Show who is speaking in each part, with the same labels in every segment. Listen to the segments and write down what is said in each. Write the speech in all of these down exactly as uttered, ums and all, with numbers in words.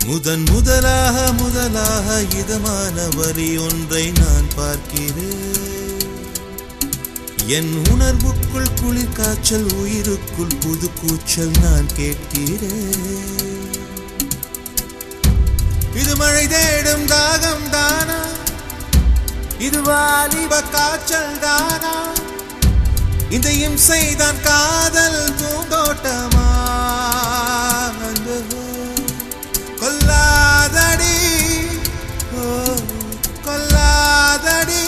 Speaker 1: முதன் முதலாக முதலாக இதமான வரி ஒன்றை நான் பார்க்கிறேன். என் உணர்வுக்குள் குளிர் காய்ச்சல், உயிருக்குள் புது கூச்சல் நான் கேட்கிறேன். இது மழை தேடும் தாகம் தானா, இது வாலிப காய்ச்சல் தானா, இந்த இம்சைதான் காதல் பூந்தோட்டமா? கொல்லாதடி ஓ கொல்லாதடி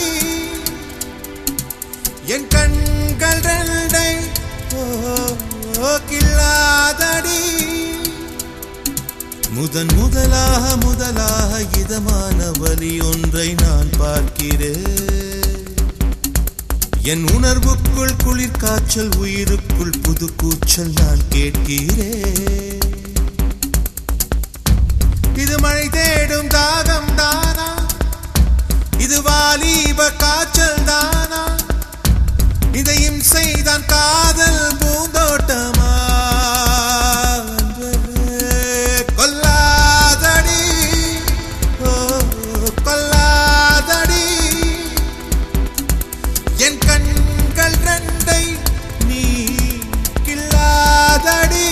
Speaker 1: என் கண்கள் ரெண்டை ஓ கில்லாதடி. முதன் முதலாக முதலாக இதமான வலி ஒன்றை நான் பார்க்கிறேன். என் உணர்வுக்குள் குளிர் காய்ச்சல், உயிருக்குள் புது கூச்சல் நான் கேட்கிறேன். இது மழை தேடும் தாகம் தானா, இது வாலிப காய்ச்சல் தானா, இந்த இம்சைதான் காதல் பூந்தோட்டமா? கொல்லாதடி ஓ கொல்லாதடி என் கண்கள் ரெண்டை நீ கில்லாதடி.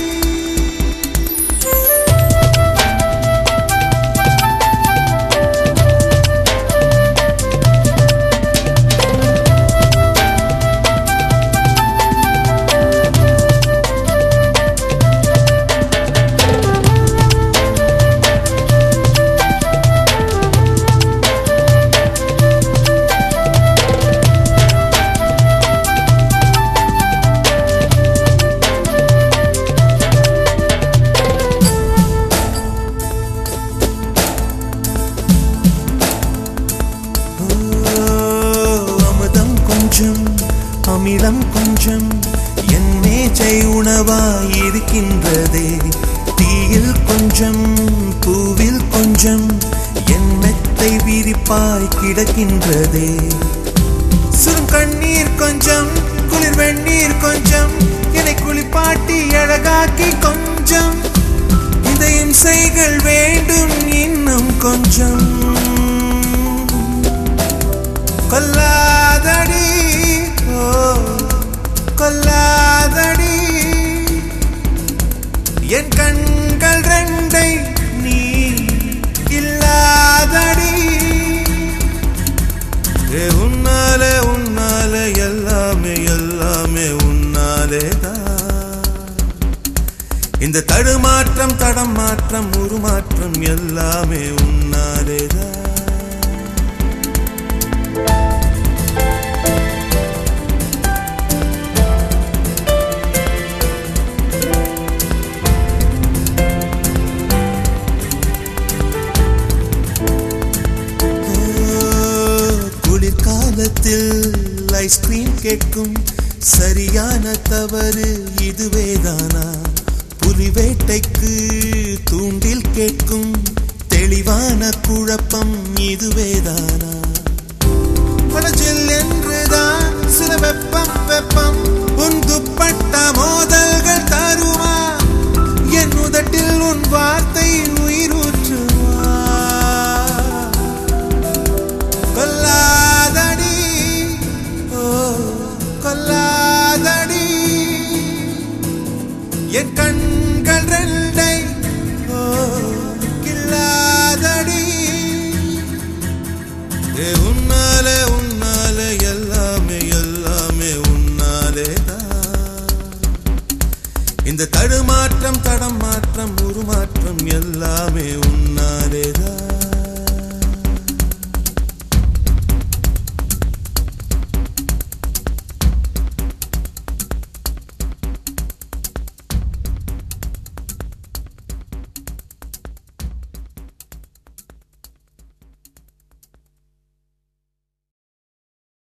Speaker 1: அமிலம் கொஞ்சம் என் மேஜை உணவாயிருக்கின்றதே, தீயில் கொஞ்சம் பூவில் கொஞ்சம் என் மெத்தை விரிப்பாய் கிடக்கின்றதே. சுரும் கண்ணீர் கொஞ்சம், குளிர் வெந்நீர் கொஞ்சம், என்னை குளிப்பாட்டி அழகாக்கி கொஞ்சம், இந்த இம்சைகள் வேண்டும் இன்னும் கொஞ்சம். கொல்லாதடி ஓ கொல்லாதடி என் கண்கள் ரெண்டை நீ இல்லாதடி. உன்னாலே உன்னாலே எல்லாமே எல்லாமே உன்னாலே தான். இந்த தடுமாற்றம் தடம் மாற்றம் உருமாற்றம் எல்லாமே உன்னாலே தான். குளிர்காலத்தில் ஐஸ்கிரீம் கேட்கும் சரியான தவறு இதுவேதானா? புலி வேட்டைக்கு தூண்டில் கேட்கும் தெளிவான குழப்பம் இதுவேதானா? மனசில் என்றுதான் சில வெப்பம் வெப்பம் உன் துப்பட்ட மோதல்கள் தருமா? என் உதட்டில் உன் வார்த்தை உயிரூற்றுமா? கொல்லாதடி ஓ கொல்லாதடி என் கண்கள் ரெண்டை ஓ கில்லாதடி. உன்னாலே உன்னாலே எல்லாமே எல்லாமே உன்னாலே தான். இந்த தடுமாற்றம் தடம் மாற்றம் உருமாற்றம் எல்லாமே உன்னாலே தான்.